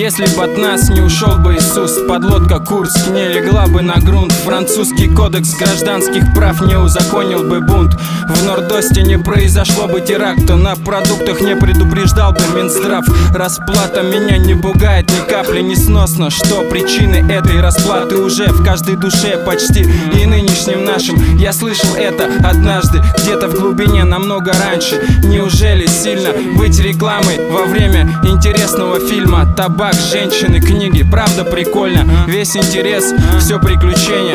Если бы от нас не ушел бы Иисус, подлодка Курск не легла бы на грунт. Французский кодекс гражданских прав не узаконил бы бунт. В Нордосте не произошло бы теракта, на продуктах не предупреждал бы Минздрав. Расплата меня не пугает ни капли, несносно, что причины этой расплаты уже в каждой душе почти. И нынешним нашим я слышал это однажды, где-то в глубине, намного раньше. Неужели сильно быть рекламой во время интересного фильма? Табак, женщины, книги, правда прикольно. Весь интерес, все приключения.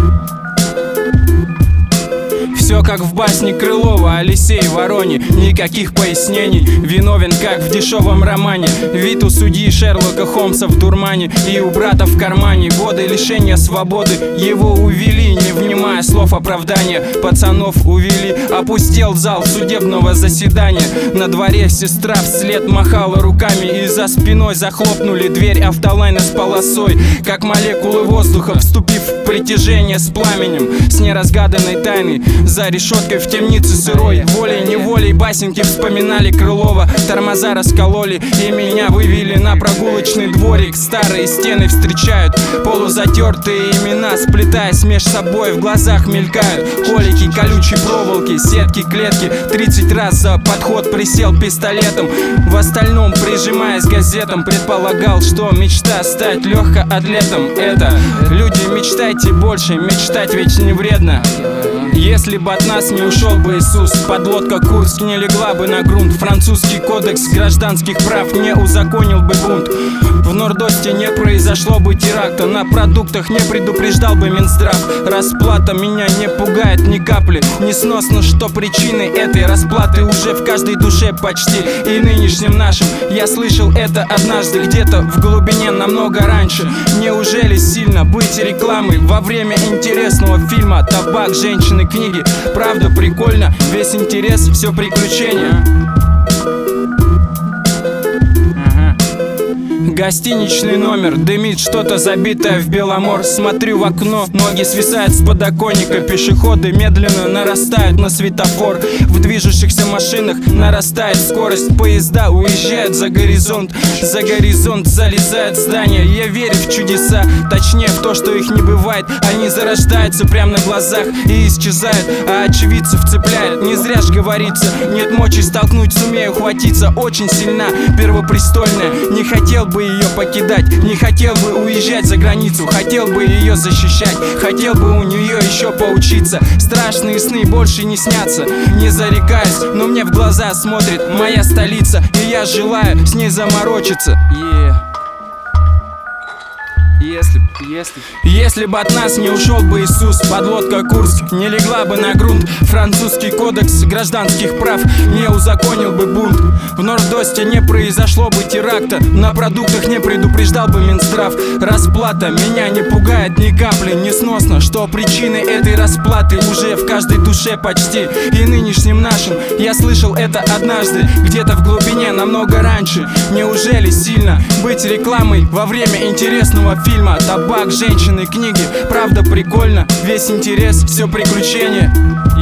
Все как в басне Крылова, Алисей Вороне. Никаких пояснений, виновен как в дешевом романе. Вид у судьи Шерлока Холмса в дурмане, и у брата в кармане годы лишения свободы. Его увели, не внимая слов оправдания. Пацанов увели, опустел зал судебного заседания. На дворе сестра вслед махала руками, и за спиной захлопнули дверь автолайна с полосой. Как молекулы воздуха, вступив в притяжение с пламенем, с неразгаданной тайной. За решеткой в темнице сырой, волей-неволей басеньки вспоминали Крылова. Тормоза раскололи, и меня вывели на прогулочный дворик. Старые стены встречают полузатертые имена, сплетаясь меж собой, в глазах мелькают колики, колючие проволоки, сетки, клетки. 30 раз за подход присел пистолетом, в остальном прижимаясь к газетам. Предполагал, что мечта стать легкоатлетом. Это, люди, мечтайте больше, мечтать ведь не вредно. Если бы от нас не ушел бы Иисус, подлодка Курск не легла бы на грунт. Французский кодекс гражданских прав не узаконил бы бунт. В Нордосте не произошло бы теракта, на продуктах не предупреждал бы Минздрав. Расплата меня не пугает ни капли, несносно, что причиной этой расплаты уже в каждой душе почти. И нынешним нашим я слышал это однажды, где-то в глубине, намного раньше. Неужели сильно быть рекламой во время интересного фильма? Табак, женщины, книги, правда прикольно. Весь интерес, все приключения. Гостиничный номер, дымит что-то забитое в Беломор. Смотрю в окно, ноги свисают с подоконника. Пешеходы медленно нарастают на светофор. В движущихся машинах нарастает скорость. Поезда уезжают за горизонт. За горизонт залезают здания. Я верю в чудеса, точнее в то, что их не бывает. Они зарождаются прямо на глазах и исчезают, а очевидцев цепляет. Не зря ж говорится, нет мочи столкнуть, сумею хватиться. Очень сильна, первопрестольная. Не хотел бы ее покидать, не хотел бы уезжать за границу, хотел бы ее защищать, хотел бы у нее еще поучиться. Страшные сны больше не снятся, не зарекаюсь, но мне в глаза смотрит моя столица, и я желаю с ней заморочиться. Если бы от нас не ушел бы Иисус, подлодка Курск не легла бы на грунт. Французский кодекс гражданских прав не узаконил бы бунт. В Нордосте не произошло бы теракта, на продуктах не предупреждал бы Минздрав. Расплата меня не пугает ни капли, несносно, что причины этой расплаты уже в каждой душе почти. И нынешним нашим я слышал это однажды, где-то в глубине, намного раньше. Неужели сильно быть рекламой во время интересного фильма? Табак, женщины, книги, правда прикольно. Весь интерес, все приключения.